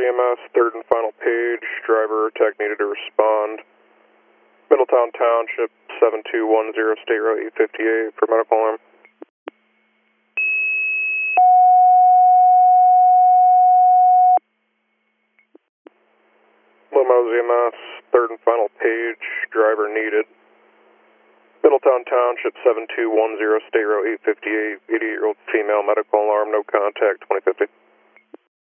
EMS, third and final page. Driver or tech needed to respond. Middletown Township, 7210, State Route 858 for medical alarm. Limos EMS, third and final page. Driver needed. Middletown Township, 7210, State Route 858, 88-year-old female, medical alarm, no contact, 2050.